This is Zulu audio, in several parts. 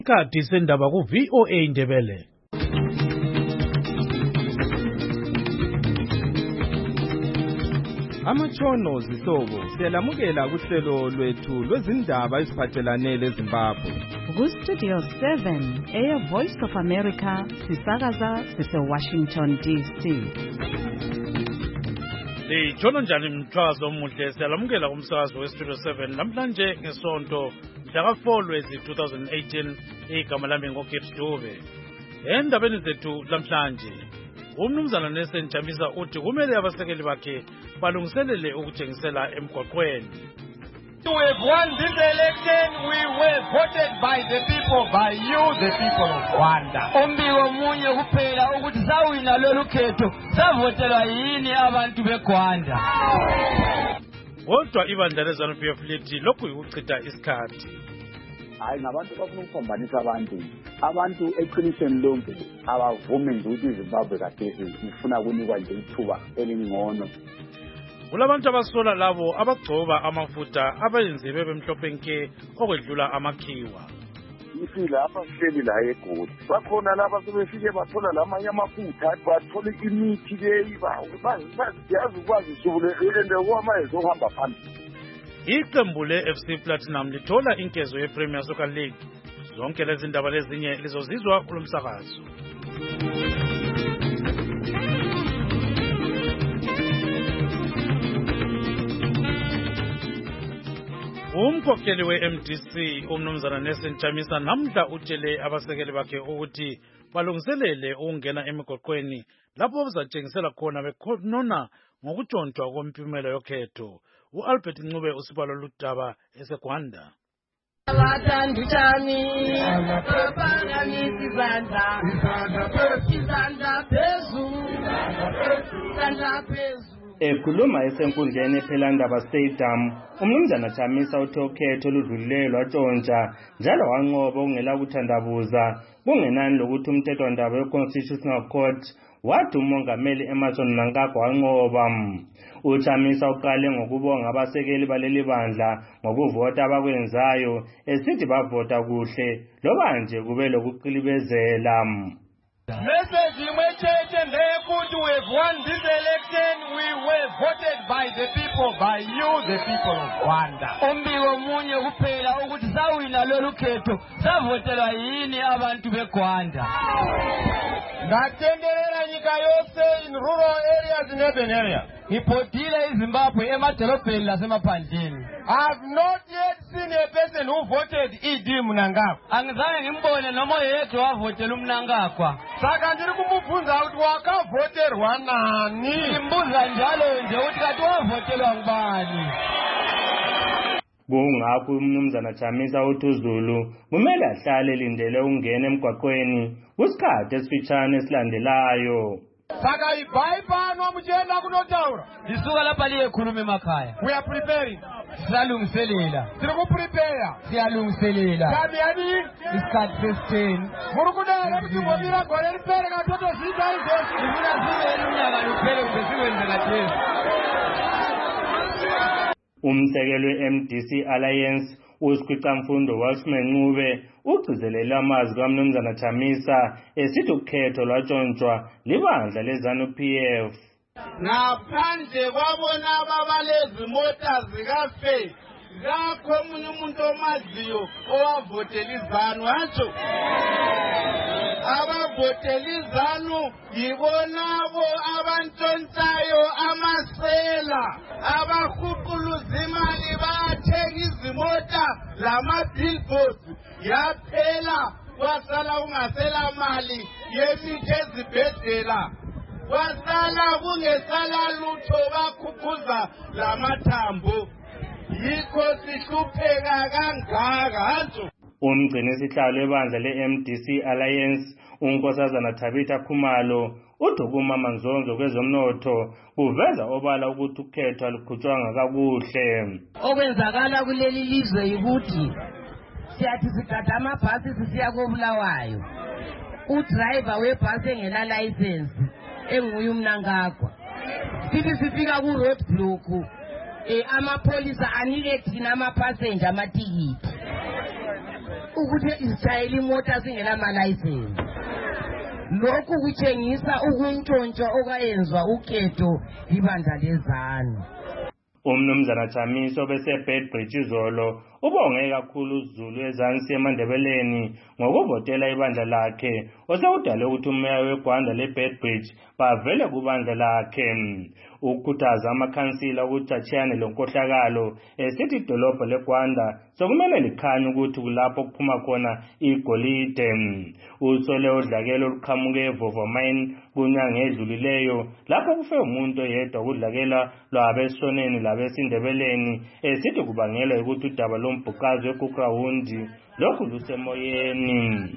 Ikhathi sendaba ku VOA Indebele. Amatshono zihlobo siyalamukela kuhlelo lwethu lwezindaba eziphathelane leZimbabwe. Ku-Studio 7 Air Voice of America sisakaza sise-Washington DC. Lijolo njani mthwazo omuhle siyalamukela kumsakazo we-Studio 7 namhlanje ngesonto mhla ka-4 Lwezi 2018 igama lami ngoKit Dube. Endabeni zethu lamhlanje umnumzana Nelson Chamisa uthi kumele abasekeli bakhe balungiselele ukujengisela emgwaqweni. We have won this election. We were voted by the people, by you, the people of Rwanda. Umbiko munye kuphela ukuthi sawina lolu khetho savotelwa yini abantu beGwanda. Kodwa ibandla leZANU-PF lithi lokhu ukuchitha isikhathi. Hayi ngabantu bafuna ukuphambanisa abantu eqinisweni lonke abavume nje ukuthi iZimbabwe kathesi ifuna kunikwa nje ithuba elingcono. Kulabantu abasola labo abagcoba amafutha abayenze bebemhlophe nke okwedlula amakhiwa. Ifila apha sihleli la eGoli. Bakhona laba sebefike bathola lamanye amafutha bathola imithi leyi bayazi ukwazi isubule elende kwama ezohamba phambili. Iqembu le-FC Platinum lithola inkezo ye-Premier Soccer League. Zonke lezi ndaba lezinye lizozizwa kulomsakazo. Umkhokheli we-MDC umnumzana Nelson Chamisa namhla utshele abasekeli bakhe ukuthi balungiselele ukungena emigwaqweni lapho bazatshengisela khona bekhonona ngokutshontshwa kwempumela yokhetho. U-Albert Ncube usibalo ludaba eseGwanda. Ekhuluma esenkundleni ePhelandaba Stadium, umnumzana Chamisa uthe ukhetho oludlulileyo lwatshontsha njalo wanqoba ukungela kuthandabuza kungenani lokuthi umthethwandaba we-Constitutional Court wathi umongameli Emmerson Mnangagwa wanqoba. UChamisa uqale ngokubonga abasekeli baleli bandla ngokuvota abakwenzayo esithi bavota kuhle loba nje kube lokuqilibezela. Message imwecheche ndeyekuthi we have won this election. We were voted by the people, by you, the people of Rwanda. Umbiko munye kuphela ukuthi sawina lolu khetho savotelwa yini abantu beGwanda. Ngatenderera nyika yose in rural areas and urban areas. Ngiphodile iZimbabwe emadolobheni lasemaphandleni. I have not yet seen a person who voted ED Mnangagwa. Angizange ngimbone noma yedwa wavotela uMnangagwa. Saka ndiri kumubvunza kuti wakavoterwa nani? Ngimbuza njalo nje ukuthi kati wavotelwa ngubani? Kungakho umnumzana Chamisa uthi uZulu kumele ahlale elindele ukungena emgwaqweni kusikhathi esifitshane esilandelayo. Saka ibhayipano mujenda kunotaura. Lisuka lapha liyekhuluma emakhaya. We are preparing. Siyalungiselela. Siri kuprepare. Siyalungiselela. Kami yani isikhathi sesitheni. Murukudala ukuthi ngomira gore liphere katoto zita izosi. Ngifuna zibe unyaka luphele ukuze sikwenze kathesi. Umsekeli we-MDC Alliance uSikhwicamfundo Walshman Ncube ugcizelela amazwi kaMnumzana Chamisa esithi ukhetho lwatshontshwa libandla leZANU-PF. Ngaphandle kwabona ababalezi mota zikaFaith ngakho omunye umuntu omaziyo owavotela iZANU hatsho abavotela iZANU yibonabo abantshontshayo amasela abahuquluza imali bathenga izimota lama-billboards yaphela kwasala kungasela mali yemithi ezibhedlela kwasala kungesala lutho bakhuphuza lamathambo yikho sihlupheka kangaka hatsho. Umgcini sihlalo webandla le-MDC Alliance uNkosazana Thabitha Khumalo uthi ukumamazonzo kwezomnotho kuveza obala ukuthi ukhetho alukhutshwanga kakuhle. Okwenzakala kuleli lizwe yikuthi siyathi sigada amabhasi sisiya koBulawayo. Udriver webhasi engena license enguye uMnangagwa. Sithi sifika ku roadblock amapolisa anike thina ama passenger amatikiti. ukuthi isitshayela imota singela malayisensi. Lokhu kutshengisa ukuntshontsha okayenzwa ukhetho ibandla lezanu. Umnumzana Chamiso beseBedbridge izolo ubonge kakhulu uZulu eZansi eMandebeleni ngokuvotela ibandla lakhe osekudale ukuthi umeya weGwanda leBedbridge bavele kubandla lakhe. Ukukhuthaza amakhansila ukuthi achiyane lenkohlakalo esithi idolobha leGwanda sokumele likhanye ukuthi kulapho kuphuma khona igolide. Usole udlakelo oluqhamuke eVovomine kunyanga edlulileyo lapho kufe umuntu oyedwa kudlakela lwabesoneni labesindebeleni esithi kubangelwa ukuthi udaba lombhuqazi weKukrahunди lokhu lusemoyeni.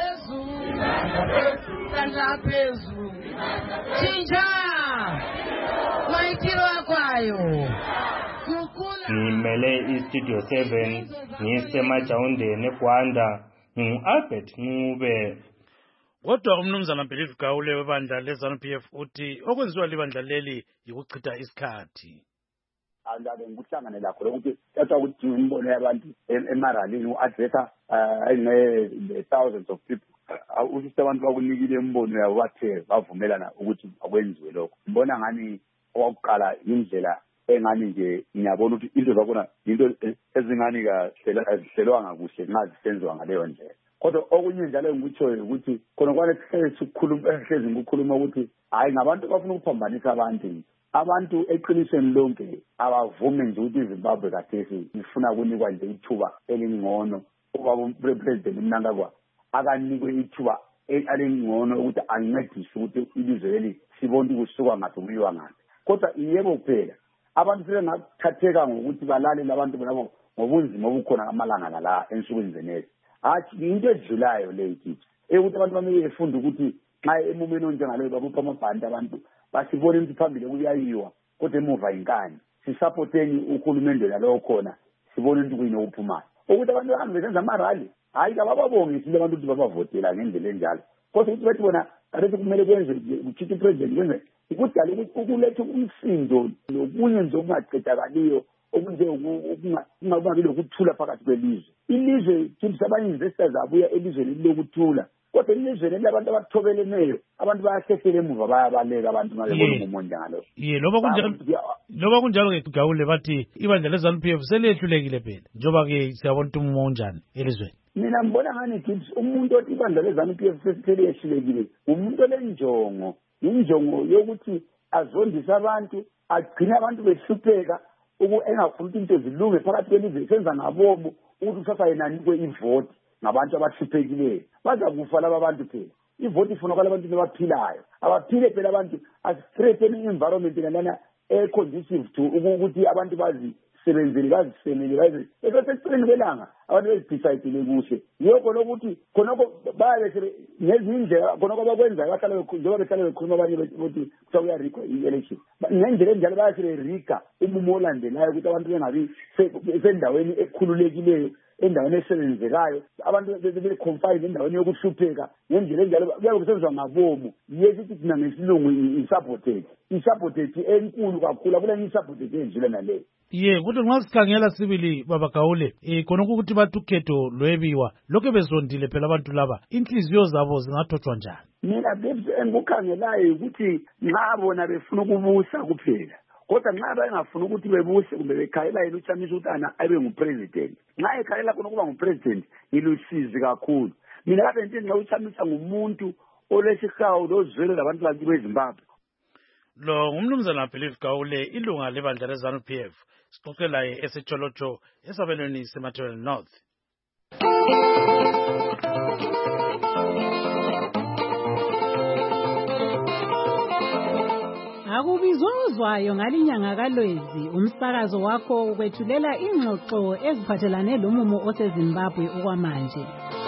Ngimele iStudio 7 ngisemajawundeni eGwanda ngingu-Albert Ncube. Kodwa umnumzana Believe Gawule webandla leZANU-PF uthi okwenziwa libandla leli yikuchitha isikhathi. Andabe ngikuhlangane lakho lokuthi thatha ukuthi imbono yabantu emaralini u-addressa thousands of people. Ukuthi abantu bakunikile imbono yabo bathe bavumelana ukuthi akwenziwe lokho. Ngibona ngani owakuqala indlela engani nje ngiyabona ukuthi into zakhona into ezingani kahlelwanga kuhle nxa zisenziwa ngaleyo ndlela. Kodwa okunye njalo ngikutshoyo ukuthi khona kwane sihlezi ngikukhuluma ukuthi hayi ngabantu bafuna ukuphambanisa abantu eqinisweni lonke abavumi nje ukuthi iZimbabwe kathesi ifuna kunikwa nje ithuba elingcono ubaba president uMnangagwa akanikwe ithuba elingcono ukuthi ancedise ukuthi ilizwe leli sibone ukusuka ngathi kuyiwa ngathi. Kodwa yebo kuphela abantu sebengakuthatheka ngokuthi balale abantu bonabo ngobunzima obukhona amalanga la ensukwini zenezi. Hathi into edlulayo le ikithi ukuthi abantu bamele befunda ukuthi nxa emumeni onjengaleyo babupha amabhandi abantu basibone ukuthi phambili kuyayiwa kodwa emuva inkani sisupporteni uhulumende nalowo khona sibone ukuthi kuyini okuphumayo ukuthi abantu bahambe besenza amarali hayi kabababongisile abantu ukuthi babavotela ngendlela enjalo kodwa ukuthi bathi bona abethi kumele kwenze uchithi president kwenze ukudala ukuletha umsindo nokunye nje okungaqedakaliyo okungabi lokuthula phakathi kwelizwe. Ilizwe ukuthi abanye-investors abuya elizweni lokuthula kodwa elizweni labantu abathobeleneyo abantu bayahlehlela emuva bayabaleka abantu mabebona umonde njalo. Loba kunjalo-ke Gawule bathi ibandla leZANU-PF selehlulekile phela njengoba-ke siyabona ukuthi umo onjani elizweni. Mina ngibona ngani Gibbs umuntu othi ibandla leZANU-PF seliyehlulekile umuntu olenjongo injongo yokuthi azondise abantu agcine abantu behlupheka engafuna ukuthi into zilunge phakathi kwelizwe senza ngabomo ukuthi kusasa yena anikwe ivoti ngabantu abahluphekileyo bazakufa laba bantu phela ivoti ifuna kwalabantu abaphilayo abaphile phela abantu as-straighten environment lana conducive to ukuthi abantu bazisebenzele bazisemele eseceleni kwelanga abantu bezidecide kuhle yoko lokuthi khonoko bayabe ngezindlela khonoko bakwenzayo bahlala njengoba behlala bekhuluma abanye ukuthi kuthiwa kuyarikwa i-election ngendlela enjalo bayasele rika umumo olandelayo ukuthi abantu bengabi sendaweni ekhululekileyo endaweni esebenzekayo abantu be-confine endaweni yokuhlupheka ngendlela enjalo kuyabe kusenziwa ngabomo yesithi thina ngesilungu i-sabotage enkulu kakhulu akulenye i-sabotage enjile naleyo. Kodwa nxa sikhangela sibili baba Gawule khonokho ukuthi bathi ukhetho lwebiwa lokho bezondile phela abantu laba inhliziyo zabo zingathotshwa njani? Mina engikukhangelayo ukuthi nxa bona befuna ukubusa kuphela kodwa nxa bengafuna ukuthi bebuse kumbe bekhayela yena uChamiso ukuthi abe ngupresident nxa ekhayela khona ukuba ngupresident ilusizi kakhulu. Mina kade ngithi nxa uChamiso ngumuntu olesihawu lozwelo labantu bakibo eZimbabwe. Lo ngumnumzana Believe Gawule ilunga lebandla leZANU-PF sixoxe laye eseTsholotsho esabelweni seMathebele North. Akubizozwayo ngalinyanga kaLwezi umsakazo wakho ukwethulela ingxoxo eziphathelane lomumo oseZimbabwe okwamanje.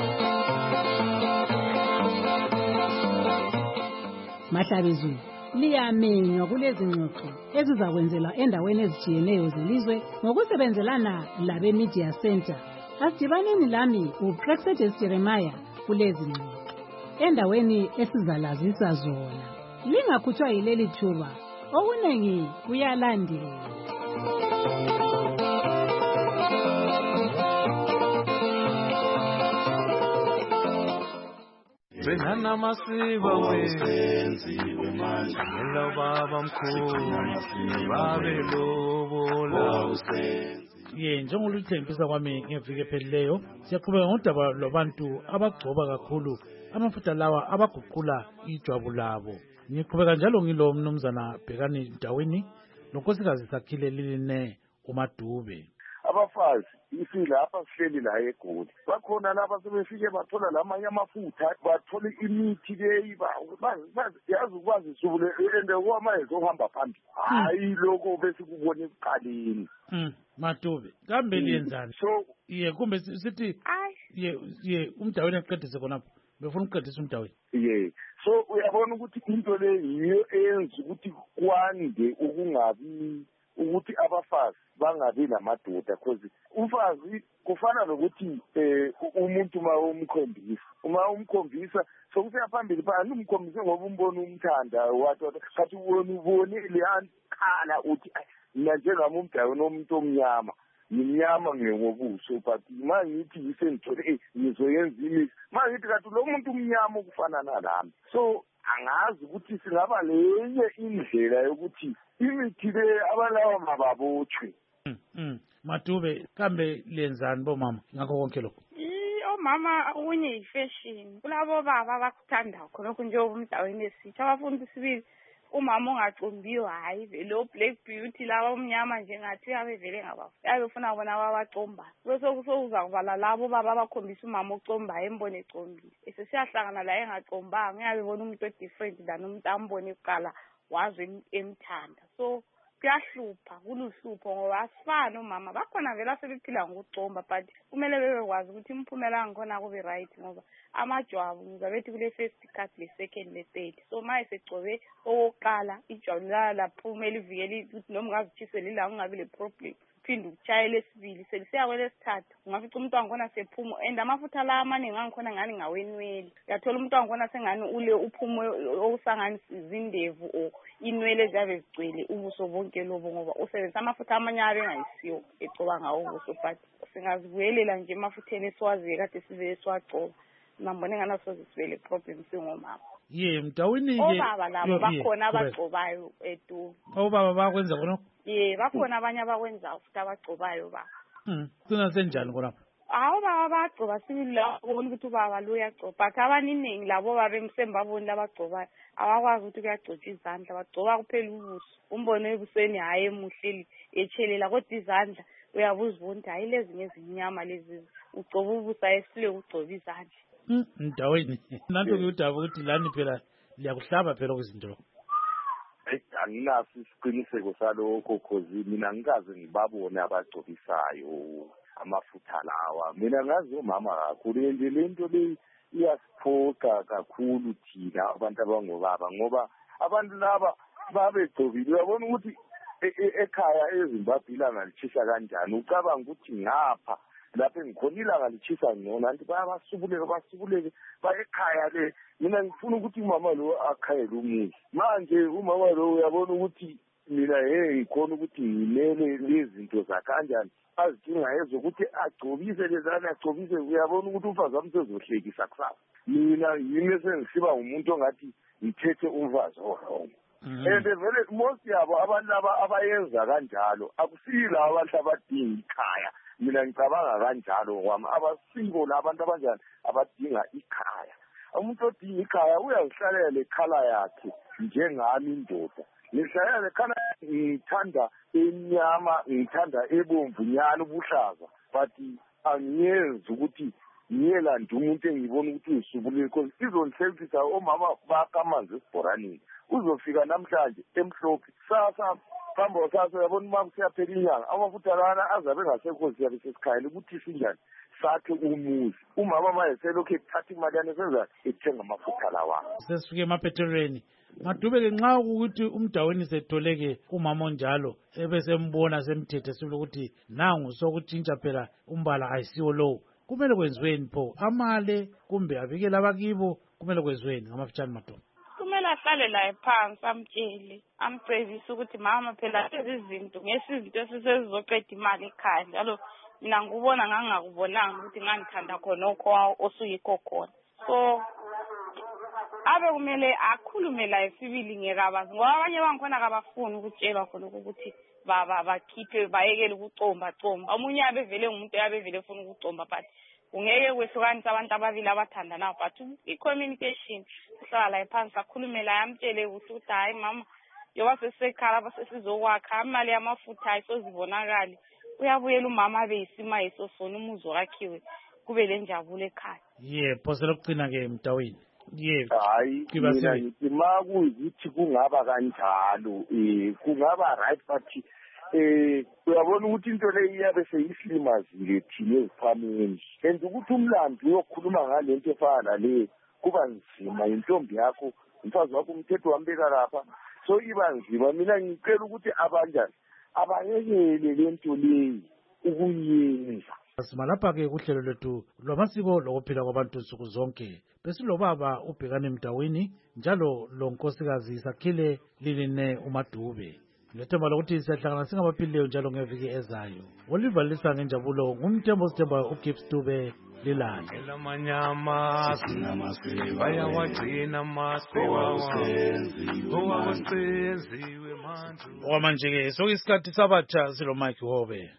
Mahlabezulu liyamenywa kulezi ngxoxo ezizakwenzela endaweni ezitshiyeneyo zelizwe ngokusebenzelana labe Media Center. Asidibaneni lami uPrexedes Jeremiah kulezi ngxoxo endaweni esizalazisa zona. Lingakhutshwa yileli thuba okunengi kuyalandela. Benana masiba wenziwe manje Ngela baba mkhulu Babe lobola njengoluthembisa kwami ngeviki ephelileyo siyaqhubeka ngodaba lwabantu abagcoba kakhulu amafutha lawa abaguqula ijwabu labo. Ngiqhubeka njalo ngilo mnumzana Bhekani Ndawini nonkosikazi Sakhile Liline uMadube. Abafazi lapha sihleli la eGoli bakhona laba sebefike bathola lamanye amafutha bathola imithi leyi yazi ukwazi subule ende kwamanje ohamba phambili hayi lokho besikubone ekuqaleni. Madube kambe liyenzani? So kumbe sithi uMdawini aqedise khonapho befuna ukuqedisa uMdawini. So uyabona ukuthi into le yiyo eyenza ukuthi kwande ukungabi ukuthi abafazi bangabi namadoda because umfazi kufana nokuthi umuntu uma umkhombisa sokusiya phambili phana umkhombise ngoba umbona umthanda wathi kathi ubone leyakhala uthi mina njengami uMdawini omuntu omnyama ngimnyama ngobuso but mangithi yisengithole ngizoyenza imithi mangithi kathi lo muntu umnyama ukufana nalami so angazi ukuthi singaba lenye indlela yokuthi imithi le abalawa mababotshwe. Madube kambe lenzani bomama ngakho konke lokho? Omama unye yifashion kulabo baba abakuthandayo khonokho nje uMdawini esithi abafuna sibili umama ongacombiyo hayi vele black beauty laba umnyama nje ngathi abevele ngabafu ayofuna bona babacomba sokuza kubala labo baba abakhombisa umama ocombayo embone ecombile sesiyahlangana la engacombanga uyabe bona umuntu different than umuntu ambone kuqala wazi emthanda so kuyahlupha kuluhlupho ngoba asifani umama bakhona vele asebephila ngokucomba but kumele bebekwazi ukuthi imphumela ngkhona kube right ngoba amajwabu ngizabethi kule first cut le second le third so maye segcobe okokuqala ijwabu laphuma elivikela ukuthi noma ungazithisela ila ungabi le problem phinde ukuchaya lesibili selisiya kwelesithathu ungafica umuntu wangikhona sephuma and amafutha la amaningi angikhona ngani ngawenwele uyathola umuntu wangikhona sengani ule uphumo okusangani izindevu o inwele ziyabe zigcwele ubuso bonke lobo ngoba usebenzisa amafutha amanye abengayisiyo egcoba ngawo ubuso but singazibuyelela nje amafutheni esiwaziye kade sivele siwagcoba ngambone ngana soze sivele problem singomama Mdawini ke obaba labo bakhona abagcobayo etu obaba bakwenza khonokho bakhona abanye abakwenza futhi abagcobayo ba Kuna senjani khonapho? Baba bagcoba sibili la ubona ukuthi ubaba lo uyagcoba but abaningi labo babe emsembaboni labagcobayo abakwazi ukuthi kuyagcotshwa izandla bagcoba kuphela ubuso umbone ebusweni hayi emuhleli echelela kodwa izandla uyabuza ukuthi hayi lezinye ezinyama lezi ugcoba ubuso ayesile ugcoba izandla. Ndawini nanto kuyudaba ukuthi lani phela liyakuhlaba phela kuzinto. Anginaso isiqiniseko salokho cause mina ngikaze ngibabone abagcobisayo amafutha lawa mina ngazi umama kakhulu nje lento le iyasiphoqa kakhulu thina abantu abangobaba ngoba abantu laba babegcobile uyabona ukuthi ekhaya eZimbabwe ilanga lichisa kanjani ucabanga ukuthi ngapha lapho engikhona ilanga lichisa ngcono anti basubuleke bayekhaya le mina ngifuna ukuthi umama lo akhayele umuzi manje umama lo uyabona ukuthi mina ngikhona ukuthi ngimele lezinto zakanjani azidinga ezokuthi agcobise lezana agcobise uyabona ukuthi umfazi wami sezohlekisa kusasa mina yimi sengisiba umuntu ongathi ngithethe umfazi wrong and vele most yabo abantu laba abayenza kanjalo akusila abantu abadinga ikhaya mina ngicabanga kanjalo kwami abasiko labantu abanjani abadinga ikhaya umuntu odinga ikhaya uyazihlalela lekhala yakhe njengami indoda ngihlalela lekhala ngithanda emnyama ngithanda ebomvu nyana ubuhlaza but angiyenzi ukuthi ngiyelanda umuntu engibona ukuthi usubulile because izonhlekisa omama bakamanzi esibhoraneni uzofika namhlanje emhlophe sasa Kambo sasa uyabona uma kusiyaphela inyanga amafutha lana azabe ngasekho siyabe sesikhayela ukuthi sinjani sakhe umuzi umama maye selokhu ethatha imali yana senza ethenga amafutha lawa sesifike emapetrolweni Madube ke nxa ukuthi uMdawini setholeke umama onjalo ebesembona semthethe sokuthi nangu sokutshintsha phela umbala ayisiwo lowo kumele kwenziweni pho amale kumbe avikele abakibo kumele kwenziweni ngamafutshane Madube kumele ahlale laye phansi amtshele amcebise ukuthi mama phela lezi zinto ngesizinto esisezizoqeda imali ekhaya njalo mina ngubona ngangakubonanga ukuthi ngangithanda khona okho osuyikho khona so abe kumele akhulume laye sibili ngekabazi ngoba abanye bangikhona kabafuni ukutshelwa khona ukuthi bakhiphe bayekele ukucomba omunye abevele ngumuntu abevele ufuna ukucomba but ungeke kwehlukanisa abantu ababili abathandanayo but i-communication uhlala la phansi akhulume laye amtshele ukuthi hayi mama yoba sesekhala abasesizokwakha imali yamafutha ayisozibonakali uyabuyela umama abe yisima esosona umuzi wakhiwe kube lenjabulo ekhaya phose lokucina-ke Mtawini hayi mina ngithi ma kuyikuthi kungaba kanjalo kungaba right but uyabona ukuthi into le iyabe seyisilimazile thina eziphameni and ukuthi umlando uyokhuluma ngale nto efana nale kuba nzima intombi yakho umfazi wakho umthetho wambeka lapha so iba nzima mina ngicela ukuthi abanjani abayekele le nto leyi ukuyenza simalapha-ke kuhlelo lwethu lwamasiko lokuphila kwabantu nsuku zonke besilobaba uBhekane Mtawini njalo lo nkosikazi Sakhile Liline uMadube ngethemba lokuthi siyahlangana singabaphilileyo njalo ngeviki ezayo Oliver Lisa ngenjabulo ngumthembo sithemba uGibbs Dube lilande elamanyama bayawagcina amasiko owakusenziwe manje okwamanje-ke sokuyisikhathi sabatsha silo Mike Hobe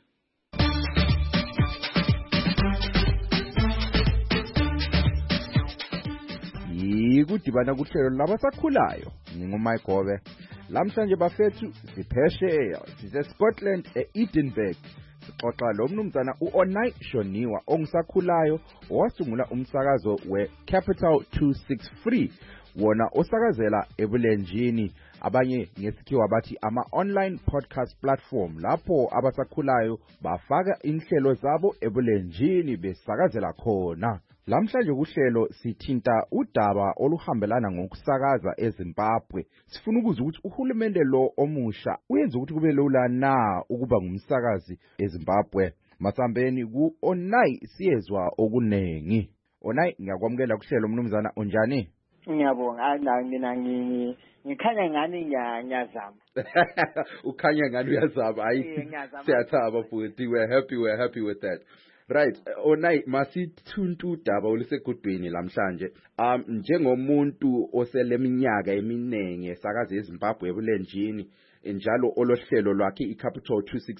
Kudibana kuhlelo labasakhulayo ngingumike Gobe lamhlanje bafethu siphesheya sise-Scotland e-Edinburgh sixoxa lo mnumzana u-Onai Shoniwa ongusakhulayo owasungula umsakazo we-Capital 263 wona osakazela ebulenjini abanye ngesikhiwa bathi ama-online podcast platform lapho abasakhulayo bafaka inhlelo zabo ebulenjini besakazela khona. Lamhlanje kuhlelo sithinta udaba oluhambelana ngokusakaza eZimbabwe. Sifuna ukuzwa ukuthi uhulumende lo omusha uyenza ukuthi kube lula na ukuba ngumsakazi eZimbabwe. Masambeni ku-Onai siyezwa okunengi. Onai ngiyakwamukela kuhlelo mnumzana unjani? Ngiyabonga mina ngikhanya ngani ngiyazama. Ukhanya ngani uyazama hayi siyathaba futhi we're happy with that. Right, Onai masithunta udaba olusegudwini lamhlanje. Njengomuntu oseleminyaka eminenge esakaza eZimbabwe ebulenjini njalo olohlelo lwakhe iCapital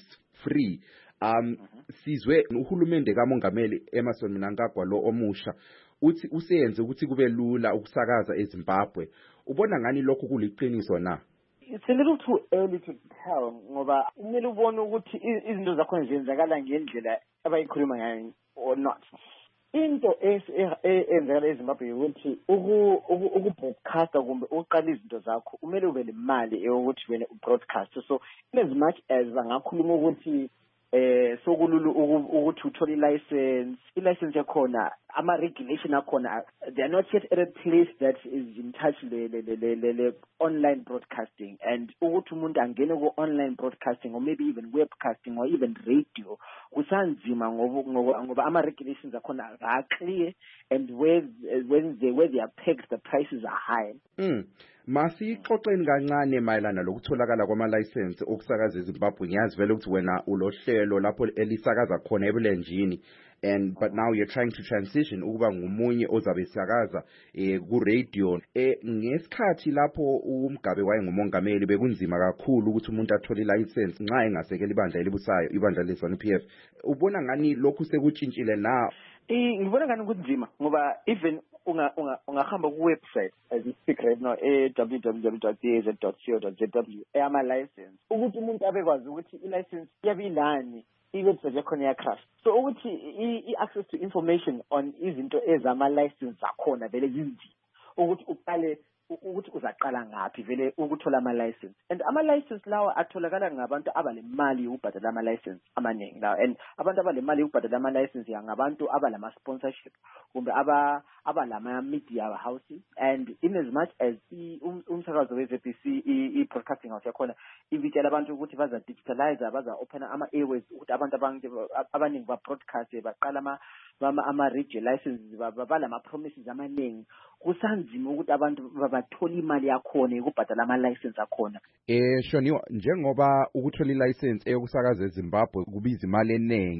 263 sizwe uhulumende kaMongameli Emmerson Mnangagwa lo omusha uthi useyenze ukuthi kube lula ukusakaza eZimbabwe. Ubona ngani lokho kuliqiniso na? It's a little too early to tell ngoba kumele ubone ukuthi izinto zakhona zenzakala ngendlela abayikhuluma ngayo or not. Into eyenzakala eZimbabwe ukuthi ukubroadcasta kumbe uqala izinto zakho kumele ube nemali yokuthi wena ubroadcast. So as much as bangakhuluma ukuthi sokululu ukuthi uthole i-license yakhona ama-regulation akhona they are not yet at a place that is in touch le online broadcasting and ukuthi umuntu angene ku-online broadcasting or maybe even webcasting or even radio kusanzima ngoba ama-regulations akhona are clear and where they are pegged the prices are high. Masixoxeni kancane mayelana lokutholakala kwama-license okusakaza eZimbabwe. Ngiyazi vele ukuthi wena ulohlelo lapho elisakaza khona ebulenjini but now you're trying to transition ukuba ngumunye ozabe sakaza ku-radio. Ngesikhathi lapho uMgabe wayengumongameli bekunzima kakhulu ukuthi umuntu athole i-license nxa engasekela ibandla elibusayo ibandla le-ZANU-PF. Ubona ngani lokhu sekutshintshile na? Ngibona ngani kunzima ngoba even ungahamba ku-website as you speak right now www.daz.co.za ama-license ukuthi umuntu abekwazi ukuthi i-license yabilani i-website yakhona ya-crash. So ukuthi i-access to information on izinto ezama-license akhona vele zinzima ukuthi uqale ukuthi uzaqala ngaphi vele ukuthola ama-license and ama-license lawa atholakala ngabantu abalemali yokubhadala ama-license amaningi lawa and abantu abalemali yokubhadala ama-license ngabantu abalama-sponsorship kumbe abalama-media houses and in as much as umsakazo we-ZBC i-broadcasting house yakhona ivitshela abantu ukuthi baza-digitalize baza-ophena ama-airways ukuthi abantu abaningi ba-broadcast baqala ama-radio licenses balama-promises amaningi kusanzima ukuthi abantu bathola imali yakhona yokubhadala ama-license akhona. Shoniwa, njengoba ukuthola i-license eyokusakaza eZimbabwe kubiza imali eningi,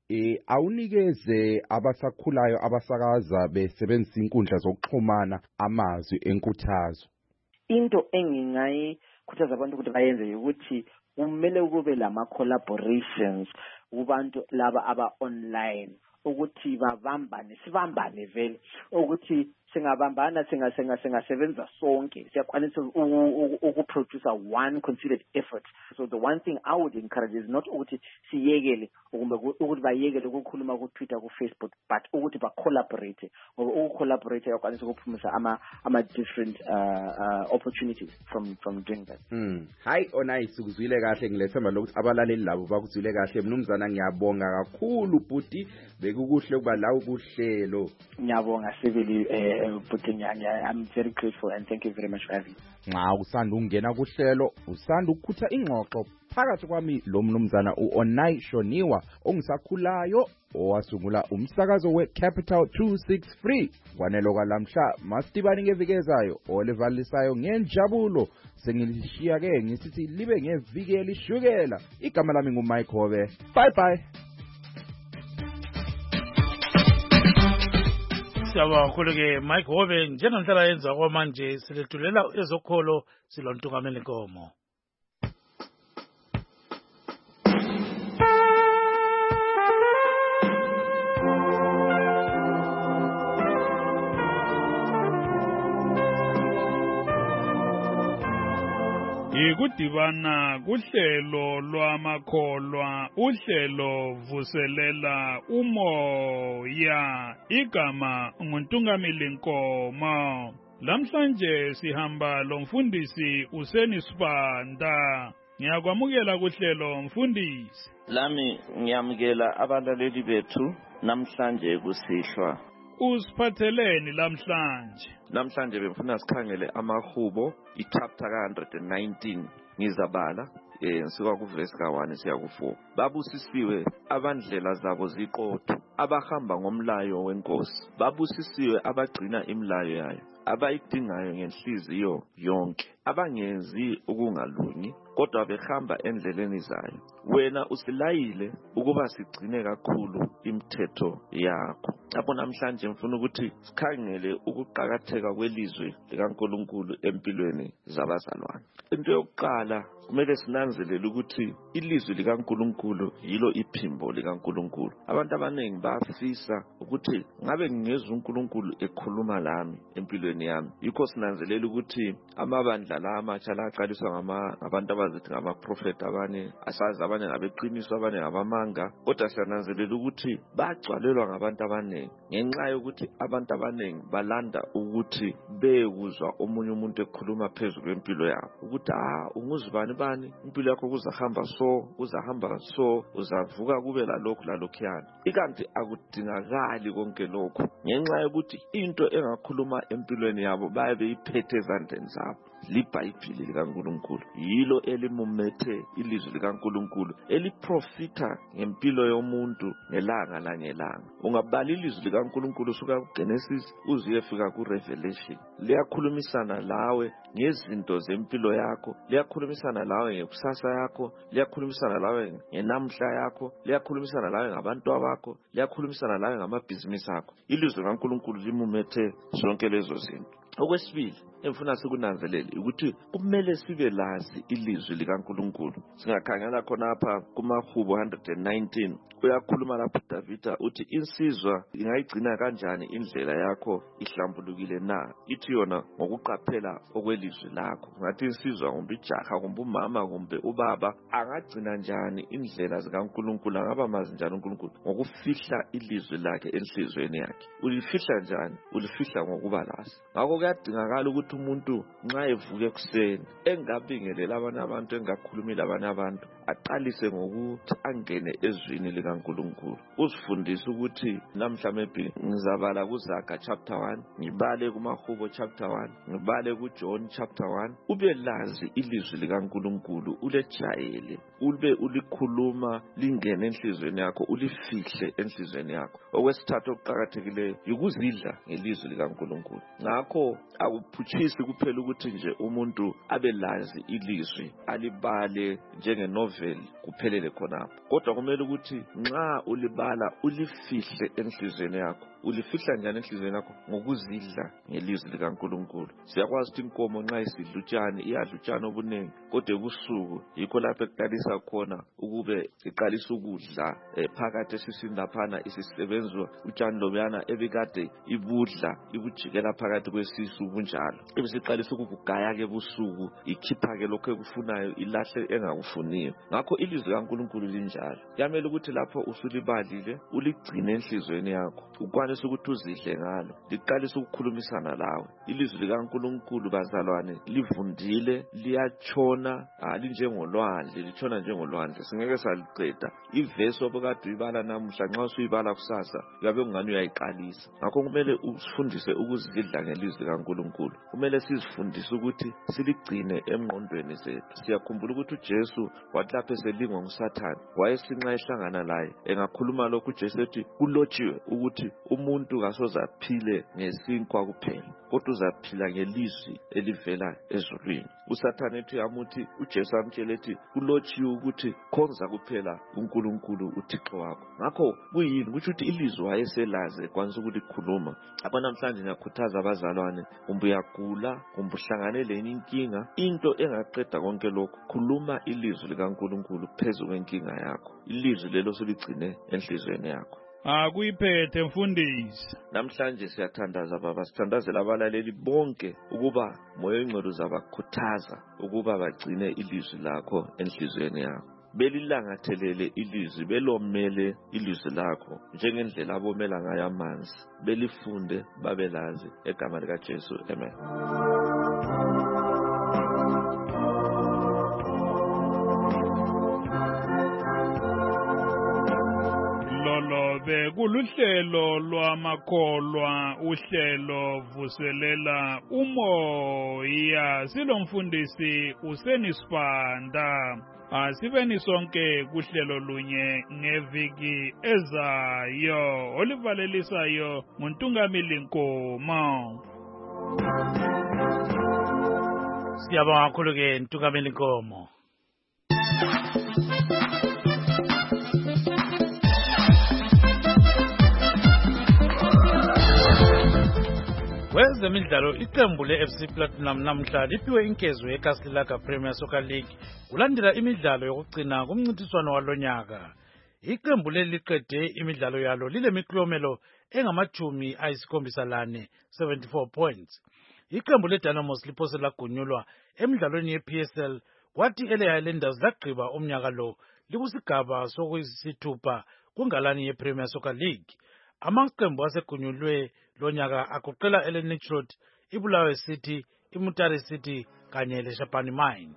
awunikeze abasakhulayo abasakaza besebenzisa inkundla zokuxhumana amazwi enkuthazo. Into engingayikhuthaza abantu ukuthi bayenze ukuthi kumele kube lama collaborations kubantu laba aba online ukuthi sibambane vele ukuthi singabambana singasebenza sonke siyakwanisa ukuproduce one considered effort. So the one thing I would encourage is not ukuthi siyekele ukuthi bayekele ukukhuluma ku Twitter ku Facebook, but ukuthi ba collaborate ngoba ukucollaborate yakwanisa ukuphumisa ama different opportunities from doing that. Hayi onayisi ukuzwile kahle ngilethemba lokuthi abalaleli labo bakuzwile kahle. Mnumzana ngiyabonga kakhulu bhuti, bekukuhle kuba la ukuhlelo. Ngiyabonga sibili I'm very grateful and thank you very much for having me. Nxa usanda ungena kuhlelo usanda ukukhutha ingxoxo phakathi kwami lo mnumzana uOnai Shoniwa ongisakhulayo owasungula umsakazo weCapital 263 kwanelo kwalamhla masitibani ngevikezelayo olevalisayo ngenjabulo sengilishiya ke ngisithi libe ngeviki elishukela. Igama lami nguMike Hobe. Bye bye. Siyabonga kakhulu ke Mike Hobe. Njengendlela yenza kwamanje silethulela ezokholo silontungameli Nkomo. Ikudibana kuhlelo lwamakholwa, uhlelo vuselela umoya. Igama nguNtungameli Nkomo. Lamhlanje sihamba lo mfundisi Useni Sibanda. Ngiyakwamukela kuhlelo mfundisi. Lami ngiyamukela abalaleli bethu namhlanje kusihlwa. Usiphatheleni lamhlanje? Namhlanje bengifuna sikhangele amahubo ichapter 119 ngizabala sika kuvesi ka1 siya ku4. Babusisiwe abandlela zabo ziqotho, abahamba ngomlayo wenkosi. Babusisiwe abagcina imilayo yayo, abayidingayo ngenhliziyo yonke, abangenzi ukungalungi kodwa behamba endleleni zayo. Wena usilayile ukuba sigcine kakhulu imithetho yakho. Lapho namhlanje ngifuna ukuthi sikhangele ukuqhakatheka kwelizwi likaNkulunkulu empilweni zabazalwane. Into yokuqala kumele sinanzelele ukuthi ilizwi likaNkulunkulu yilo iphimbo likaNkulunkulu. Abantu abaningi bafisa ukuthi ngabe ngingezwe uNkulunkulu ekhuluma lami empilweni yami. Yikho sinanzelela ukuthi amabandla la amatsha laqaliswa ngabantu abazithi ngamaprofeti, abanye asazi, abanye ngabeqiniso, abanye ngabamanga, kodwa siyananzelela ukuthi bagcwalelwa ngabantu abaningi ngenxa yokuthi abantu abaningi balanda ukuthi bekuzwa omunye umuntu ekhuluma phezulu kwempilo yabo ukuthi unguzibani bani, impilo yakho kuzahamba so, uzavuka kube lalokhu lalokhuyana. Ikanti akudingakali konke lokho ngenxa yokuthi into engakhuluma empilweni yabo baye beyiphethe ezandleni zabo. LiBhayibhili likaNkulunkulu yilo elimumethe ilizwi likaNkulunkulu eliprofita ngempilo yomuntu ngelanga langelanga. Ungabala ilizwi likaNkulunkulu suka kuGenesis uze fika kuRevelation, liyakhulumisana lawe ngezinto zempilo yakho, liyakhulumisana lawe ngekusasa yakho, liyakhulumisana lawe ngenamhla yakho, liyakhulumisana lawe ngabantu bakho, liyakhulumisana lawe ngamabhizinisi akho. Ilizwi likaNkulunkulu limumethe zonke lezo zinto. Okwesibili engifuna sikunanzelele ukuthi kumele sibe lazi ilizwi likaNkulunkulu. Singakhangela khona apha kumahubo 119 uyakhuluma lapho uDavida uthi insizwa ingayigcina kanjani indlela yakho ihlambulukile na? Ithi yona ngokuqaphela okwelizwi lakho. Ngathi insizwa kumbe ijaha kumbe umama kumbe ubaba angagcina njani indlela zikaNkulunkulu, angaba mazi njani uNkulunkulu? Ngokufihla ilizwi lakhe enhlizweni yakhe. Ulifihla njani? Ulifihla ngokuba lazi. Ngakho kuyadingakala ukuthi umuntu nxa evuka ekuseni engabingelela abanye abantu, engakhulumile abanye abantu, aqalise ngokuthi angene ezwini likaNkulunkulu. Usifundise ukuthi namhla maybe ngizabala kuZaga chapter 1, ngibale kumahubo chapter 1, ngibale kuJohn chapter 1. Ube lazi ilizwi likaNkulunkulu, ulejayele, ube ulikhuluma lingene enhlizweni yakho, ulifihle enhlizweni yakho. Okwesithathu okuqhakathekileyo yikuzidla ngelizwi likaNkulunkulu. Ngakho akuphutshi peace kuphela ukuthi nje umuntu abelazi ilizwi alibale njengenovel kuphelele khonapho, kodwa kumele ukuthi nxa ulibala ulifihle enhlizweni yakho. Ulifihla njani enhlizweni yakho? Ngokuzidla ngelizwi likaNkulunkulu. Siyakwazi ukuthi inkomo nxa isidla utshani iyadla utshani obunengi, kodwa ebusuku yikho lapho ekuqalisa khona ukube iqalisa ukudla phakathi esiswini laphana isisebenzwa utshani lobuyana ebikade ibudla ibujikela phakathi kwesisu bunjalo. Ebisiqalisa ukugaya-ke ebusuku ikhipha-ke lokho ekufunayo ilahle engakufuniyo. Ngakho ilizwi likaNkulunkulu linjalo. Kuyamele ukuthi lapho usulibalile uligcine enhlizweni yakho, ukwanise ukuthi uzidle ngalo, liqalise ukukhulumisana lawe. Ilizwi likaNkulunkulu bazalwane livundile, liyatshona, linjengolwandle, litshona njengolwandle, singeke saliqeda. Ivesi obukade uyibala namuhla nxa usuyibala kusasa uyabe ungani uyayiqalisa. Ngakho kumele usifundise ukuzidla ngelizwi likaNkulunkulu. Kumele sizifundise ukuthi siligcine emngqondweni zethu. Siyakhumbula ukuthi uJesu wathi lapho eselingwa nguSathane wayesinxa ehlangana laye engakhuluma lokhu uJesu ethi kulotshiwe ukuthi umuntu kasoze aphile ngesinkwa kuphela, kodwa uzaphila ngelizwi elivela ezulwini. USathane ethi yamuthi uJesu amtshela ethi kulotshiwe ukuthi khonza kuphela uNkulunkulu uThixo wakho. Ngakho kuyini ukuthi ilizwi wayeselaze kwanisa ukulikhuluma. Apha namhlanje ngiyakhuthaza abazalwane, kumbe uyagula kumbe uhlangane lenye inkinga, into engaqeda konke lokho, khuluma ilizwi likaNkulunkulu phezu kwenkinga yakho. Ilizwi lelo siligcine enhlizweni yakho. Akuyiphethe mfundisi. Namhlanje siyathandaza baba, sithandazela abalaleli bonke ukuba moya ongcwele uzabakhuthaza ukuba bagcine ilizwi lakho enhlizweni yakho. Belilangathelele ilizwi, belomele ilizwi lakho njengendlela abomela ngayo amanzi. Belifunde babelazi egama likaJesu. Amen. Kuluhlelo lwamakholwa, uhlelo vuselela umoya. Silomfundisi usenisipanda. Asibeni sonke kuhlelo lunye ngeviki ezayo. Olivalelisayo nguNtungamili Nkomo. Siyabonga kakhulu ke Ntungamili Nkomo. Kwezemidlalo iqembu le-FC Platinum namhla liphiwe inkezo yeKasilaka Premier Soccer League kulandela imidlalo yokugcina kumncintiswano walonyaka. Iqembu leli liqede imidlalo yalo lilemiklomelo engama-74 points. Iqembu leDynamos liphose lagunyulwa emidlalweni yePSL, kwathi ele-Highlanders lagqiba umnyaka lo likusigaba sokuyisithupha kungalani yePremier Soccer League. Amaqembu asegunyulwe lonyaka agoqela ele-Nich Road, iBulawayo City, iMutare City kanye leShapani Mine.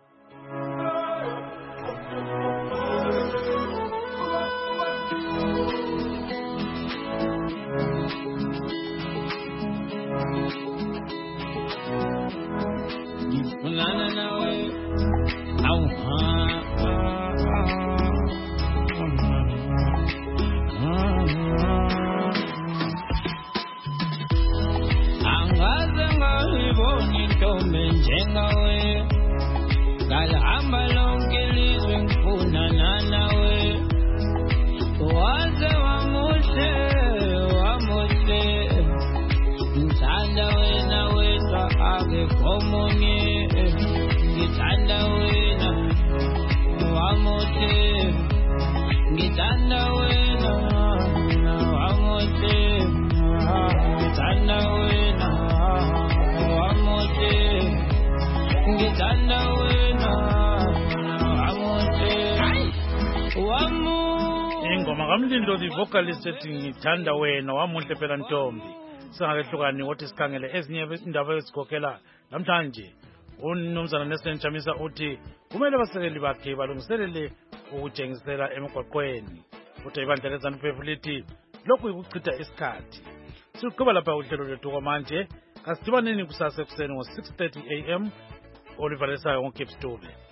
Ngamlindo the vocalist ethi ngithanda wena wamuhle phela Ntombi. Singakehlukani ukuthi sikhangele ezinye indaba ezigokela namhlanje. Umnumzana Nelson Chamisa uthi kumele abasekeli bakhe balungiselele ukujengisela emgwaqweni. Uthi ibandla leZANU-PF lithi lokhu ukuchitha isikhathi. Siqhubeka lapha uhlelo lwethu kwamanje. Kasidibaneni kusasa ekuseni ngo 6:30 AM. Oliver Lesayo ngoKipstone.